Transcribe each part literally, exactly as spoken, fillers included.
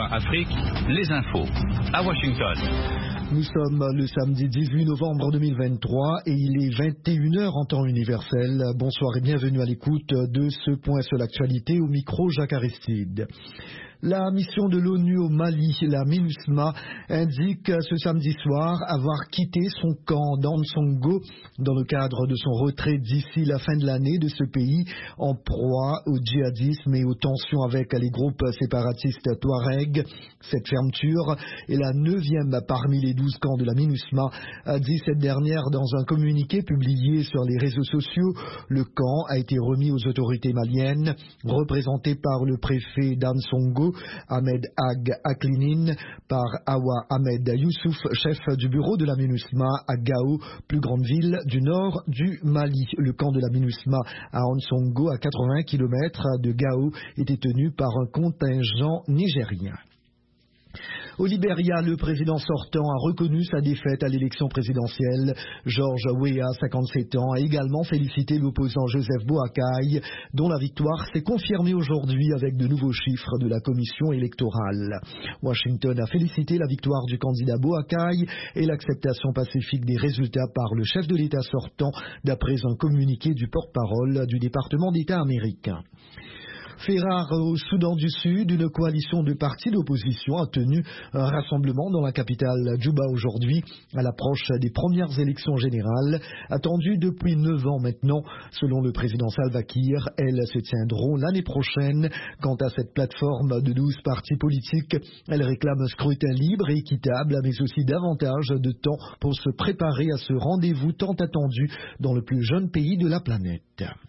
Voix Afrique, les infos à Washington. Nous sommes le samedi dix-huit novembre deux mille vingt-trois et il est vingt et une heures en temps universel. Bonsoir et bienvenue à l'écoute de ce point sur l'actualité au micro Jacques Aristide. La mission de l'ONU au Mali, la MINUSMA, indique ce samedi soir avoir quitté son camp d'Ansongo dans le cadre de son retrait d'ici la fin de l'année de ce pays en proie au djihadisme et aux tensions avec les groupes séparatistes Touareg. Cette fermeture est la neuvième parmi les douze camps de la MINUSMA, a dit cette dernière dans un communiqué publié sur les réseaux sociaux. Le camp a été remis aux autorités maliennes, représenté par le préfet d'Ansongo, Ahmed Ag Aklinine, par Awa Ahmed Youssouf, chef du bureau de la MINUSMA à Gao, plus grande ville du nord du Mali. Le camp de la MINUSMA à Ansongo, à quatre-vingts kilomètres de Gao, était tenu par un contingent nigérien. Au Libéria, le président sortant a reconnu sa défaite à l'élection présidentielle. George Weah, cinquante-sept ans, a également félicité l'opposant Joseph Boakai, dont la victoire s'est confirmée aujourd'hui avec de nouveaux chiffres de la commission électorale. Washington a félicité la victoire du candidat Boakai et l'acceptation pacifique des résultats par le chef de l'État sortant, d'après un communiqué du porte-parole du département d'État américain. Fait rare au Soudan du Sud, une coalition de partis d'opposition a tenu un rassemblement dans la capitale Djouba aujourd'hui, à l'approche des premières élections générales, attendues depuis neuf ans maintenant. Selon le président Salva Kiir, elles se tiendront l'année prochaine. Quant à cette plateforme de douze partis politiques, elle réclame un scrutin libre et équitable, mais aussi davantage de temps pour se préparer à ce rendez-vous tant attendu dans le plus jeune pays de la planète.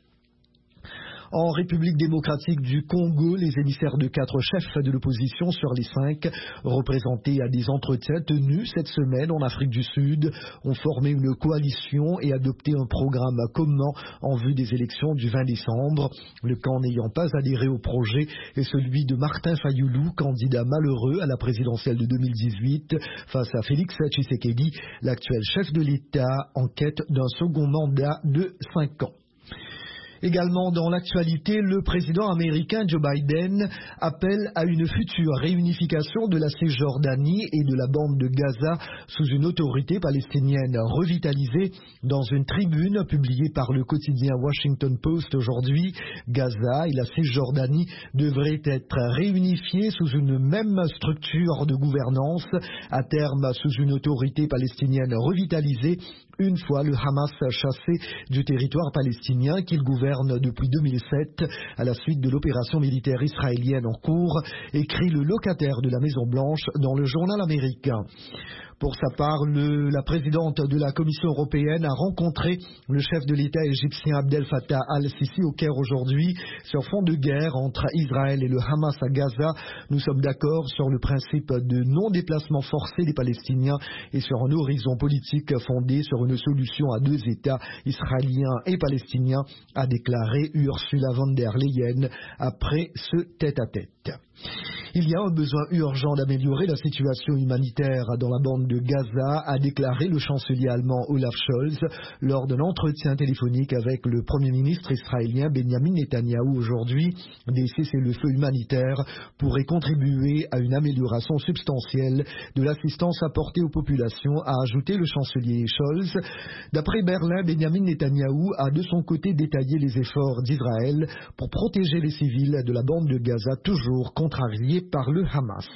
En République démocratique du Congo, les émissaires de quatre chefs de l'opposition sur les cinq, représentés à des entretiens tenus cette semaine en Afrique du Sud, ont formé une coalition et adopté un programme commun en vue des élections du vingt décembre. Le camp n'ayant pas adhéré au projet est celui de Martin Fayulu, candidat malheureux à la présidentielle de deux mille dix-huit, face à Félix Tshisekedi, l'actuel chef de l'État, en quête d'un second mandat de cinq ans. Également dans l'actualité, le président américain Joe Biden appelle à une future réunification de la Cisjordanie et de la bande de Gaza sous une autorité palestinienne revitalisée. Dans une tribune publiée par le quotidien Washington Post aujourd'hui, Gaza et la Cisjordanie devraient être réunifiés sous une même structure de gouvernance, à terme sous une autorité palestinienne revitalisée, une fois le Hamas chassé du territoire palestinien qu'il gouverne depuis deux mille sept à la suite de l'opération militaire israélienne en cours, écrit le locataire de la Maison-Blanche dans le journal américain. Pour sa part, le, la présidente de la Commission européenne a rencontré le chef de l'État égyptien Abdel Fattah al-Sisi au Caire aujourd'hui. Sur fond de guerre entre Israël et le Hamas à Gaza, nous sommes d'accord sur le principe de non-déplacement forcé des Palestiniens et sur un horizon politique fondé sur une solution à deux États, israéliens et palestiniens, a déclaré Ursula von der Leyen après ce tête-à-tête. Il y a un besoin urgent d'améliorer la situation humanitaire dans la bande de Gaza, a déclaré le chancelier allemand Olaf Scholz lors d'un entretien téléphonique avec le premier ministre israélien Benjamin Netanyahou aujourd'hui. Des cessez-le-feu humanitaires pourraient contribuer à une amélioration substantielle de l'assistance apportée aux populations, a ajouté le chancelier Scholz. D'après Berlin, Benjamin Netanyahou a de son côté détaillé les efforts d'Israël pour protéger les civils de la bande de Gaza, toujours contrariés par le Hamas.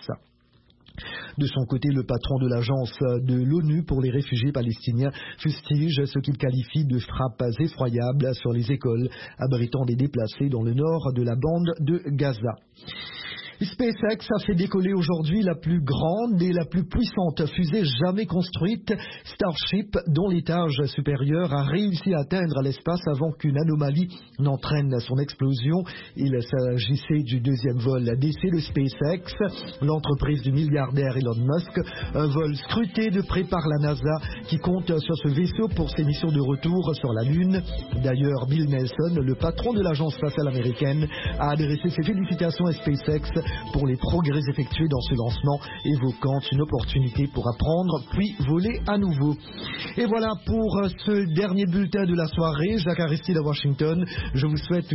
De son côté, le patron de l'agence de l'ONU pour les réfugiés palestiniens fustige ce qu'il qualifie de frappes effroyables sur les écoles abritant des déplacés dans le nord de la bande de Gaza. SpaceX a fait décoller aujourd'hui la plus grande et la plus puissante fusée jamais construite, Starship, dont l'étage supérieur a réussi à atteindre l'espace avant qu'une anomalie n'entraîne son explosion. Il s'agissait du deuxième vol d'essai de SpaceX, l'entreprise du milliardaire Elon Musk, un vol scruté de près par la NASA qui compte sur ce vaisseau pour ses missions de retour sur la Lune. D'ailleurs, Bill Nelson, le patron de l'agence spatiale américaine, a adressé ses félicitations à SpaceX pour les progrès effectués dans ce lancement, évoquant une opportunité pour apprendre puis voler à nouveau. Et voilà pour ce dernier bulletin de la soirée. Jacques Aristide à Washington. Je vous souhaite